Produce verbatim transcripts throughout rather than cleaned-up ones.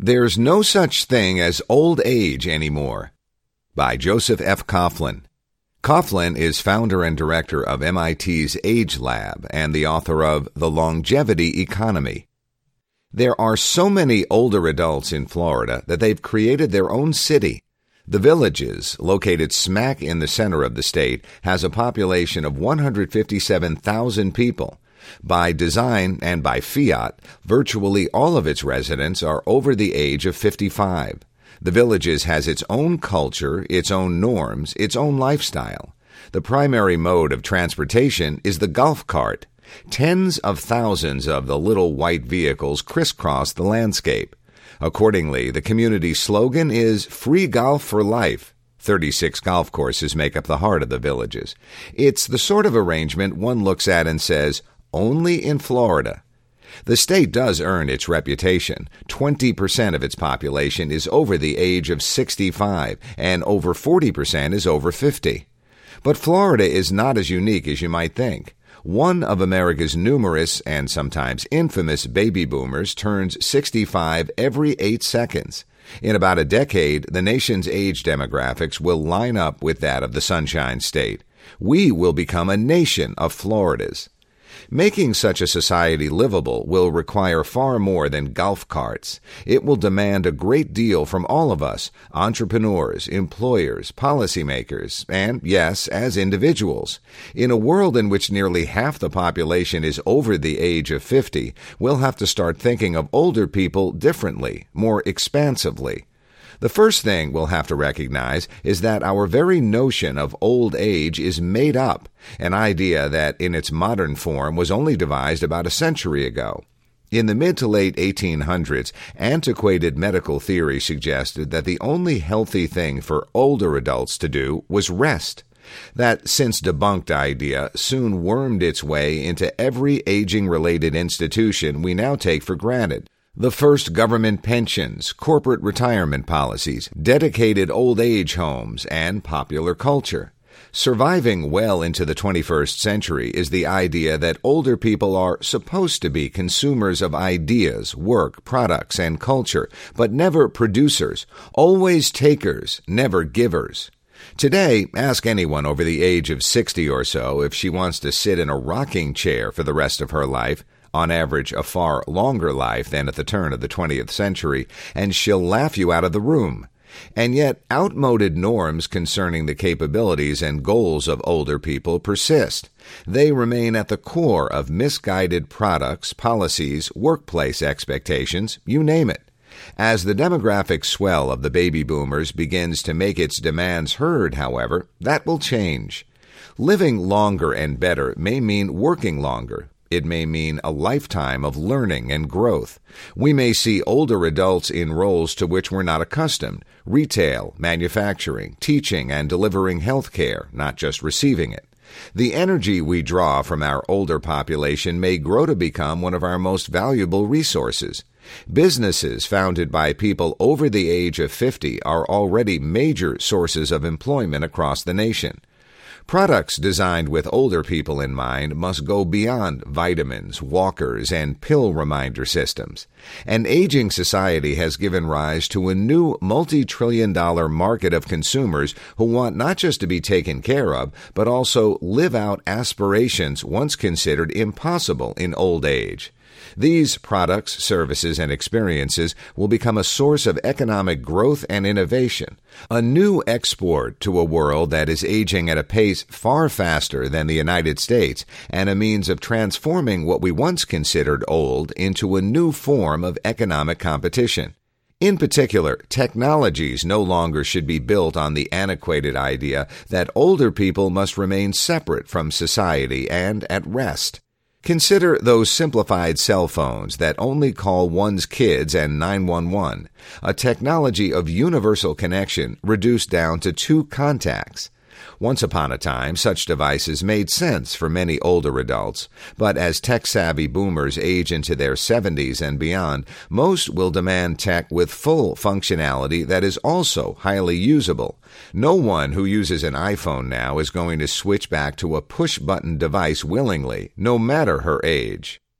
There's No Such Thing as Old Age Anymore, by Joseph F. Coughlin. Coughlin is founder and director of M I T's Age Lab and the author of The Longevity Economy. There are so many older adults in Florida that they've created their own city. The Villages, located smack in the center of the state, has a population of one hundred fifty-seven thousand people. By design and by fiat, virtually all of its residents are over the age of fifty-five. The Villages has its own culture, its own norms, its own lifestyle. The primary mode of transportation is the golf cart. Tens of thousands of the little white vehicles crisscross the landscape. Accordingly, the community slogan is Free Golf for Life. thirty-six golf courses make up the heart of the Villages. It's the sort of arrangement one looks at and says, only in Florida. The state does earn its reputation. twenty percent of its population is over the age of sixty-five, and over forty percent is over fifty. But Florida is not as unique as you might think. One of America's numerous and sometimes infamous baby boomers turns sixty-five every eight seconds. In about a decade, the nation's age demographics will line up with that of the Sunshine State. We will become a nation of Floridas. Making such a society livable will require far more than golf carts. It will demand a great deal from all of us, entrepreneurs, employers, policymakers, and, yes, as individuals. In a world in which nearly half the population is over the age of fifty, we'll have to start thinking of older people differently, more expansively. The first thing we'll have to recognize is that our very notion of old age is made up, an idea that in its modern form was only devised about a century ago. In the mid to late eighteen hundreds, antiquated medical theory suggested that the only healthy thing for older adults to do was rest. That since debunked idea soon wormed its way into every aging-related institution we now take for granted. The first government pensions, corporate retirement policies, dedicated old age homes, and popular culture. Surviving well into the twenty-first century is the idea that older people are supposed to be consumers of ideas, work, products, and culture, but never producers, always takers, never givers. Today, ask anyone over the age of sixty or so if she wants to sit in a rocking chair for the rest of her life, on average a far longer life than at the turn of the twentieth century, and she'll laugh you out of the room. And yet, outmoded norms concerning the capabilities and goals of older people persist. They remain at the core of misguided products, policies, workplace expectations, you name it. As the demographic swell of the baby boomers begins to make its demands heard, however, that will change. Living longer and better may mean working longer. It may mean a lifetime of learning and growth. We may see older adults in roles to which we're not accustomed: retail, manufacturing, teaching, and delivering health care, not just receiving it. The energy we draw from our older population may grow to become one of our most valuable resources. Businesses founded by people over the age of fifty are already major sources of employment across the nation. Products designed with older people in mind must go beyond vitamins, walkers, and pill reminder systems. An aging society has given rise to a new multi-trillion dollar market of consumers who want not just to be taken care of, but also live out aspirations once considered impossible in old age. These products, services, and experiences will become a source of economic growth and innovation, a new export to a world that is aging at a pace far faster than the United States, and a means of transforming what we once considered old into a new form of economic competition. In particular, technologies no longer should be built on the antiquated idea that older people must remain separate from society and at rest. Consider those simplified cell phones that only call one's kids and nine one one, a technology of universal connection reduced down to two contacts. Once upon a time, such devices made sense for many older adults, but as tech-savvy boomers age into their seventies and beyond, most will demand tech with full functionality that is also highly usable. No one who uses an iPhone now is going to switch back to a push-button device willingly, no matter her age.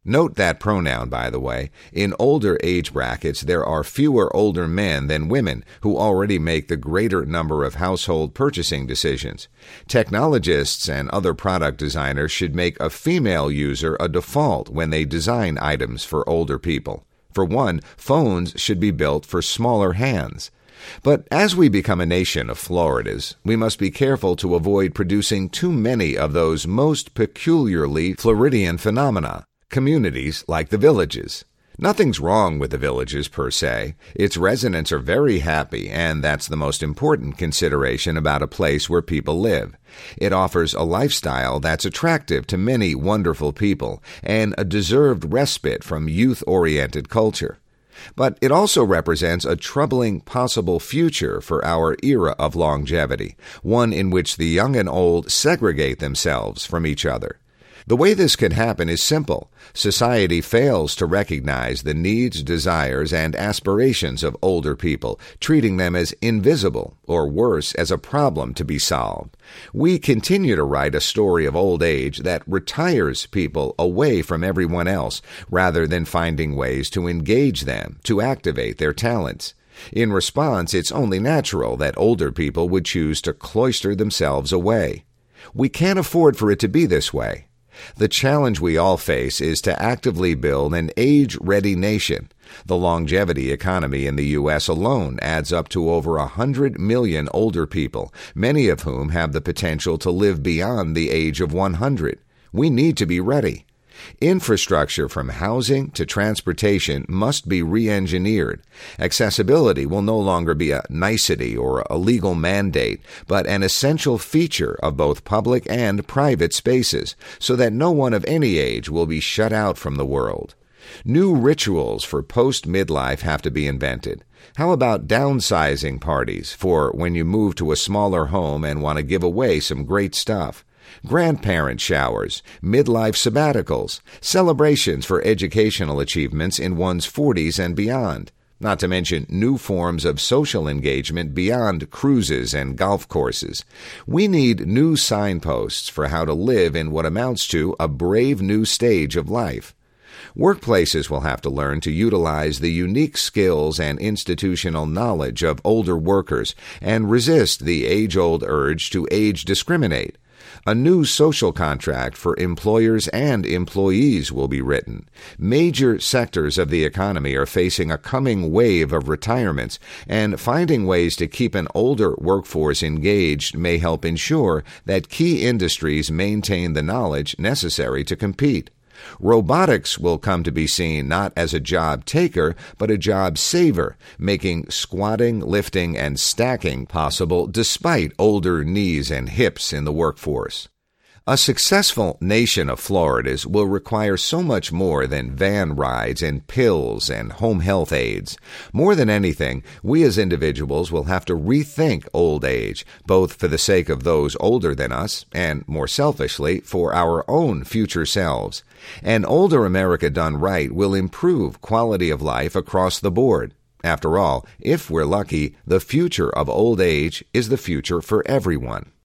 Note that pronoun, by the way. In older age brackets, there are fewer older men than women who already make the greater number of household purchasing decisions. Technologists and other product designers should make a female user a default when they design items for older people. For one, phones should be built for smaller hands. But as we become a nation of Floridas, we must be careful to avoid producing too many of those most peculiarly Floridian phenomena. Communities like the Villages. Nothing's wrong with the Villages per se. Its residents are very happy, and that's the most important consideration about a place where people live. It offers a lifestyle that's attractive to many wonderful people and a deserved respite from youth-oriented culture. But it also represents a troubling possible future for our era of longevity, one in which the young and old segregate themselves from each other. The way this can happen is simple. Society fails to recognize the needs, desires, and aspirations of older people, treating them as invisible, or worse, as a problem to be solved. We continue to write a story of old age that retires people away from everyone else, rather than finding ways to engage them, to activate their talents. In response, it's only natural that older people would choose to cloister themselves away. We can't afford for it to be this way. The challenge we all face is to actively build an age-ready nation. The longevity economy in the U S alone adds up to over a hundred million older people, many of whom have the potential to live beyond the age of one hundred. We need to be ready. Infrastructure from housing to transportation must be re-engineered. Accessibility will no longer be a nicety or a legal mandate, but an essential feature of both public and private spaces, so that no one of any age will be shut out from the world. New rituals for post-midlife have to be invented. How about downsizing parties for when you move to a smaller home and want to give away some great stuff? Grandparent showers, midlife sabbaticals, celebrations for educational achievements in one's forties and beyond, not to mention new forms of social engagement beyond cruises and golf courses. We need new signposts for how to live in what amounts to a brave new stage of life. Workplaces will have to learn to utilize the unique skills and institutional knowledge of older workers and resist the age-old urge to age discriminate. A new social contract for employers and employees will be written. Major sectors of the economy are facing a coming wave of retirements, and finding ways to keep an older workforce engaged may help ensure that key industries maintain the knowledge necessary to compete. Robotics will come to be seen not as a job taker, but a job saver, making squatting, lifting, and stacking possible despite older knees and hips in the workforce. A successful nation of Floridas will require so much more than van rides and pills and home health aids. More than anything, we as individuals will have to rethink old age, both for the sake of those older than us and, more selfishly, for our own future selves. An older America done right will improve quality of life across the board. After all, if we're lucky, the future of old age is the future for everyone.